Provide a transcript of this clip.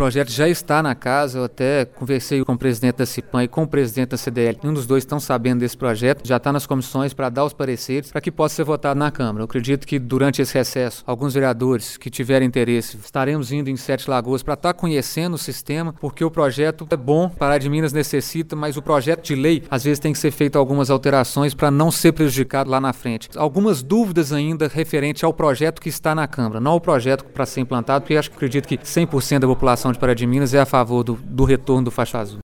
projeto já está na casa, eu até conversei com o presidente da CIPAM e com o presidente da CDL. Um dos dois estão sabendo desse projeto, já está nas comissões para dar os pareceres, para que possa ser votado na Câmara. Eu acredito que durante esse recesso, alguns vereadores que tiverem interesse, estaremos indo em Sete Lagoas para estar conhecendo o sistema, porque o projeto é bom, Pará de Minas necessita, mas o projeto de lei, às vezes tem que ser feito algumas alterações para não ser prejudicado lá na frente. Algumas dúvidas ainda referente ao projeto que está na Câmara, não ao projeto para ser implantado, porque acredito que 100% da população de Pará de Minas é a favor do retorno do faixa azul.